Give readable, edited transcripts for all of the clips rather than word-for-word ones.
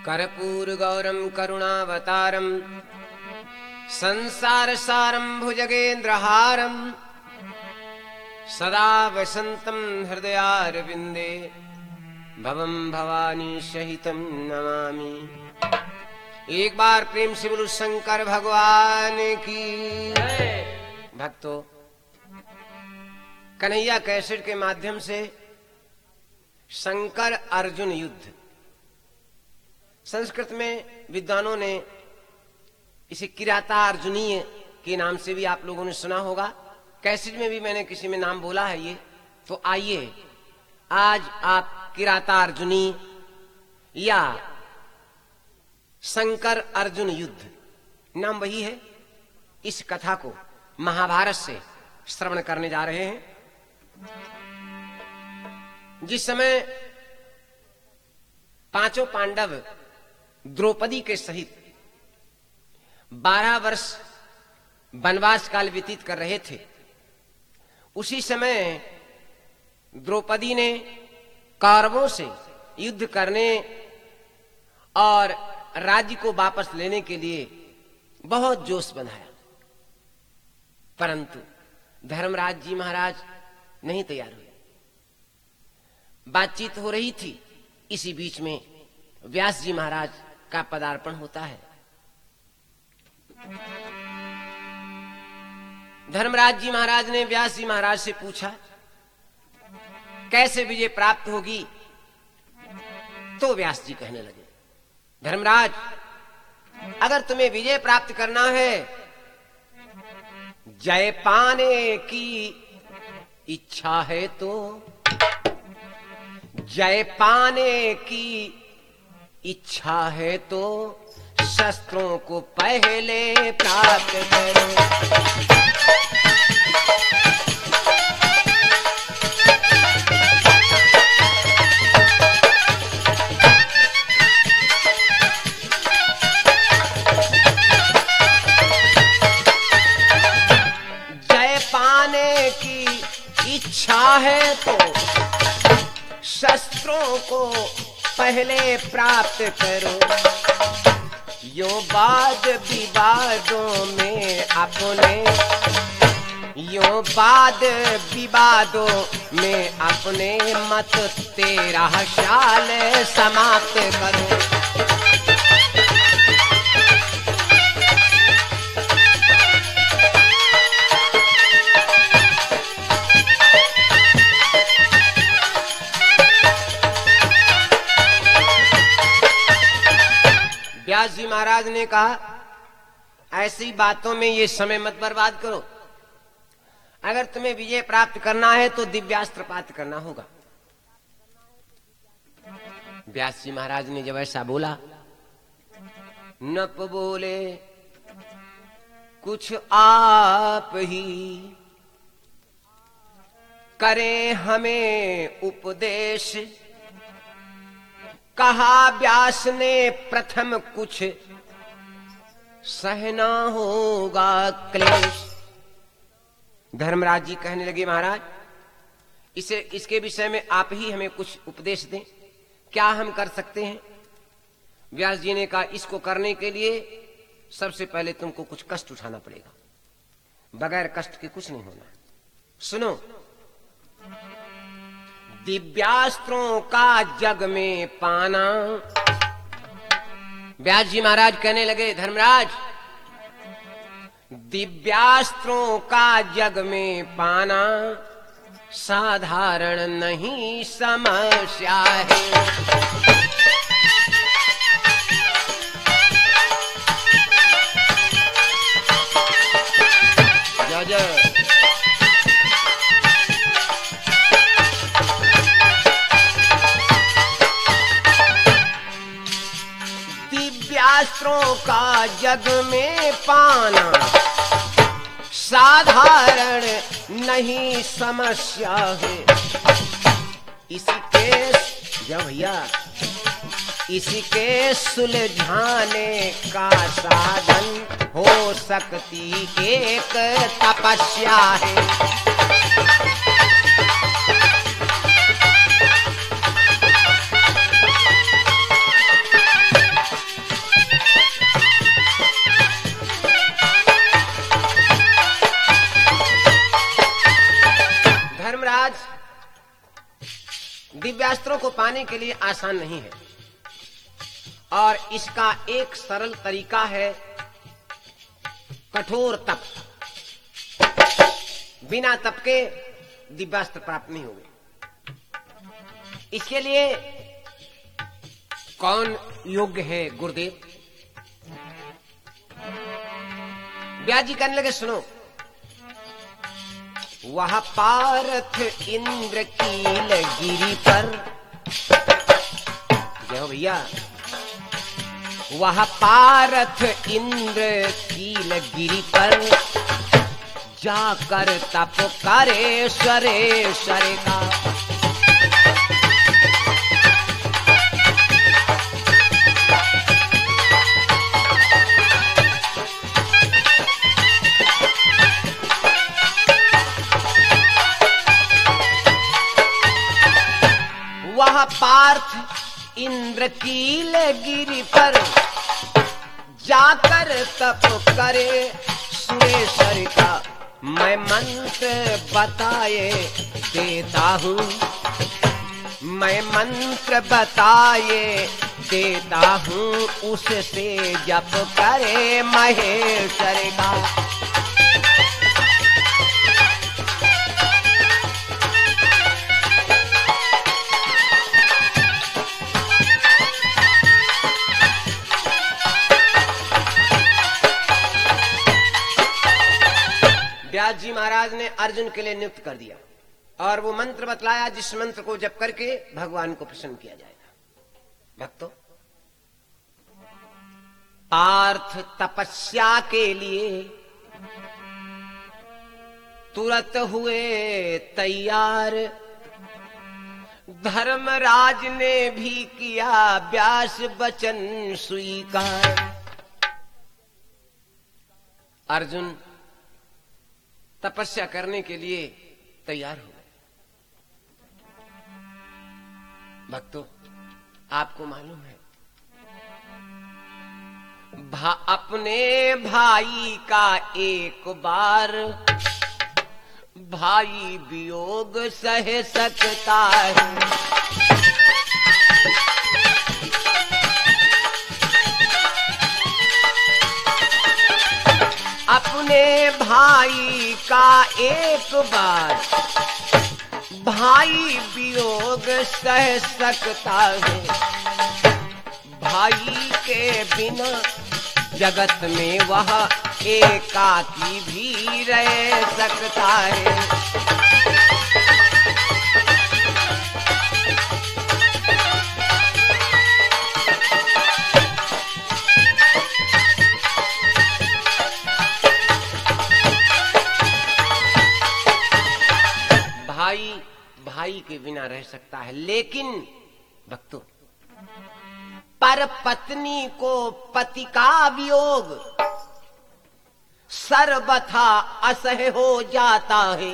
कर्पूरगौरं करुणावतारं संसारसारं भुजगेन्द्रहारं सदा वसन्तं हृदयारविन्दे भवं भवानी सहितं नमामि। एक बार प्रेम से बोलो शंकर भगवान की। भक्तों, कन्हैया कैसेट के माध्यम से शंकर अर्जुन युद्ध, संस्कृत में विद्वानों ने इसे किरातार्जुनीय के नाम से भी आप लोगों ने सुना होगा। कैसेट में भी मैंने किसी में नाम बोला है ये। तो आइए आज आप किरातार्जुनी या शंकर अर्जुन युद्ध, नाम वही है, इस कथा को महाभारत से श्रवण करने जा रहे हैं। जिस समय पांचों पांडव द्रौपदी के सहित 12 वर्ष वनवास काल व्यतीत कर रहे थे, उसी समय द्रौपदी ने कौरवों से युद्ध करने और राज्य को वापस लेने के लिए बहुत जोश बनाया, परंतु धर्मराज जी महाराज नहीं तैयार हुए। बातचीत हो रही थी, इसी बीच में व्यास जी महाराज का पदार्पण होता है। धर्मराज जी महाराज ने व्यास जी महाराज से पूछा, कैसे विजय प्राप्त होगी? तो व्यास जी कहने लगे, धर्मराज, अगर तुम्हें विजय प्राप्त करना है, जय पाने की इच्छा है तो, जय पाने की इच्छा है तो शस्त्रों को पहले प्राप्त करो। जय पाने की इच्छा है तो शस्त्रों को पहले प्राप्त करो। यो वाद विवादों में अपने, यो वाद विवादों में अपने मत तेरा शाल समाप्त करो। व्यास जी महाराज ने कहा, ऐसी बातों में ये समय मत बर्बाद करो। अगर तुम्हें विजय प्राप्त करना है तो दिव्यास्त्र प्राप्त करना होगा। व्यास जी महाराज ने जब ऐसा बोला, नप बोले कुछ आप ही करें हमें उपदेश। कहा व्यास ने प्रथम कुछ सहना होगा क्लेश। धर्मराज जी कहने लगे, महाराज, इसके विषय में आप ही हमें कुछ उपदेश दें, क्या हम कर सकते हैं? व्यास जी ने कहा, इसको करने के लिए सबसे पहले तुमको कुछ कष्ट उठाना पड़ेगा, बगैर कष्ट के कुछ नहीं होना। सुनो, दिव्यास्त्रों का जग में पाना। व्यास जी महाराज कहने लगे, धर्मराज, दिव्यास्त्रों का जग में पाना साधारण नहीं समस्या है। जय जय। दिव्यास्त्रों का जग में पाना साधारण नहीं समस्या है। इसके भैया इसके सुलझाने का साधन हो सकती एक तपस्या है। को पाने के लिए आसान नहीं है, और इसका एक सरल तरीका है कठोर तप। बिना तप के दिव्यास्त्र प्राप्त नहीं होंगे। इसके लिए कौन योग्य है गुरुदेव? व्यास जी कहने लगे, सुनो, वह पार्थ इंद्र कील गिरी पर, जय हो भैया, वह पार्थ इंद्र कील गिरी पर जाकर तप करे स्वरे का। वह पार्थ इंद्र कील गिरी पर जाकर तप करे सुरेश्वर का। मैं मंत्र बताए देता हूँ, मैं मंत्र बताए देता हूँ, उससे जप करे महेश्वर का। व्यास जी महाराज ने अर्जुन के लिए नियुक्त कर दिया और वो मंत्र बतलाया जिस मंत्र को जप करके भगवान को प्रसन्न किया जाएगा। भक्तों, पार्थ तपस्या के लिए तुरंत हुए तैयार। धर्मराज ने भी किया व्यास वचन स्वीकार। अर्जुन तपस्या करने के लिए तैयार हो गए। भक्तों, आपको मालूम है, अपने भाई का एक बार भाई वियोग सह सकता है। अपने भाई का एक बार भाई वियोग सह सकता है। भाई के बिना जगत में वह एकाकी भी रह सकता है। भाई के बिना रह सकता है, लेकिन भक्तों, पर पत्नी को पति का वियोग सर्वथा असह्य हो जाता है।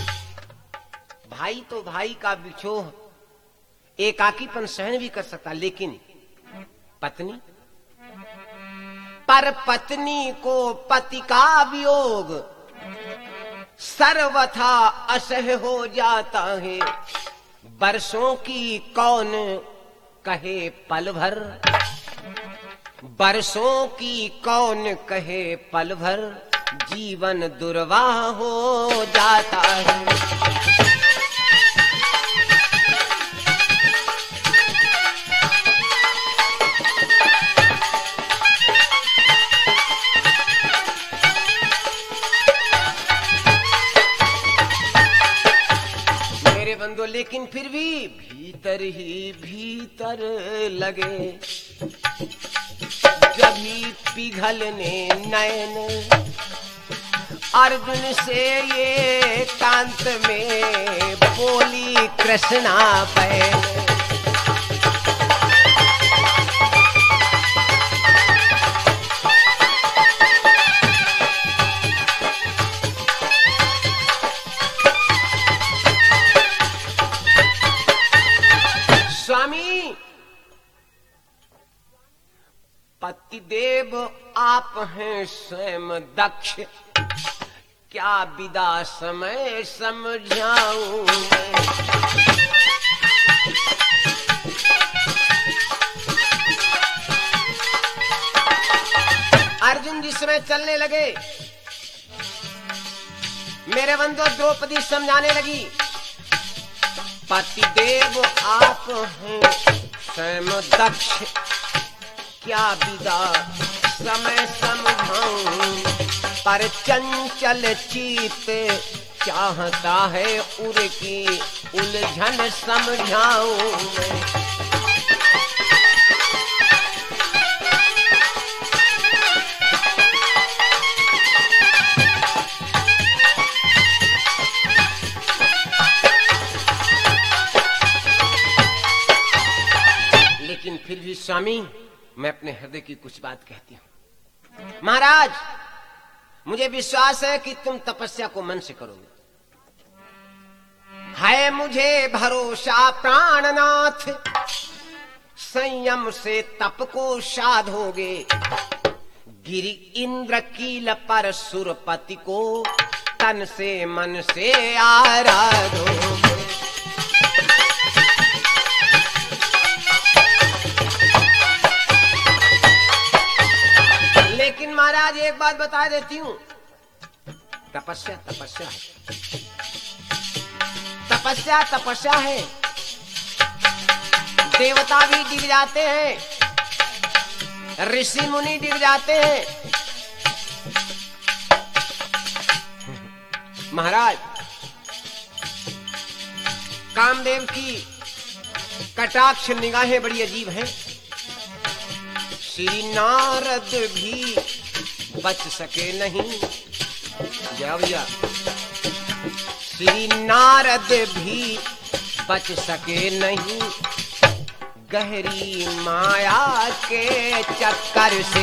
भाई तो भाई का विछोह एकाकीपन सहन भी कर सकता, लेकिन पत्नी, पर पत्नी को पति का वियोग सर्वथा असह्य हो जाता है। बरसों की कौन कहे पल भर, बरसों की कौन कहे पल भर, जीवन दुर्वाह हो जाता है। लेकिन फिर भी भीतर ही भीतर लगे, जब ही पिघलने नैन अर्जुन से ये कांत में बोली कृष्णा बहन। स्वामी, पतिदेव आप हैं स्वयं दक्ष, क्या विदा समय समझाऊं मैं। समय चलने लगे। मेरे बंधु द्रौपदी समझाने लगी, पतिदेव आप हैं स्वयं दक्ष, क्या विदा समय समझाऊं, पर चंचल चित चाहता है उर की उलझन समझाऊं मैं। लेकिन फिर भी स्वामी, मैं अपने हृदय की कुछ बात कहती हूं। महाराज, मुझे विश्वास है कि तुम तपस्या को मन से करोगे। है मुझे भरोसा प्राणनाथ, संयम से तप को साधोगे, गिरि इंद्र कील पर सुरपति को तन से मन से आराधोगे। लेकिन महाराज एक बात बता देती हूं, तपस्या तपस्या है, तपस्या तपस्या है। देवता भी डिग जाते हैं, ऋषि मुनि डिग जाते हैं। महाराज, कामदेव की कटाक्ष निगाहें बड़ी अजीब हैं। श्री नारद भी बच सके नहीं, जय भैया, श्री नारद भी बच सके नहीं, गहरी माया के चक्कर से।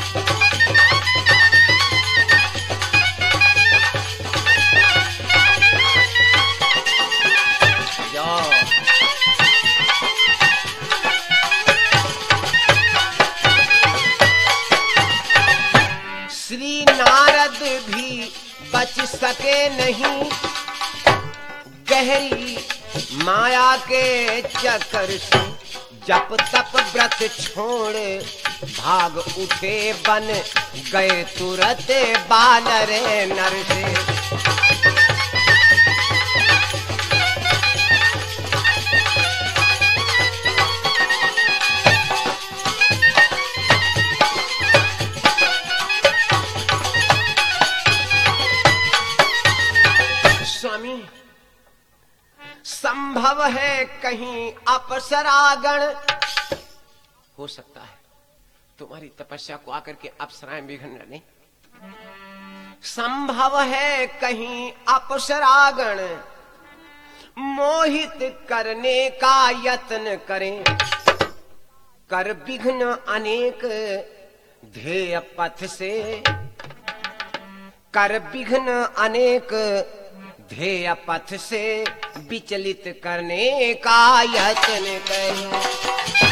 श्री नारद भी बच सके नहीं, गहरी माया के चक्कर से। जप तप व्रत छोड़ भाग उठे, बन गए तुरंत बानर नर से। स्वामी, संभव है कहीं अप्सरागण, हो सकता है तुम्हारी तपस्या को आकर के अप्सराएं बिघड़ लें। संभव है कहीं अप्सरागण मोहित करने का यत्न करें, कर विघ्न अनेक ध्येय पथ से, कर विघ्न अनेक ध्येय पथ से विचलित करने का यत्न करें।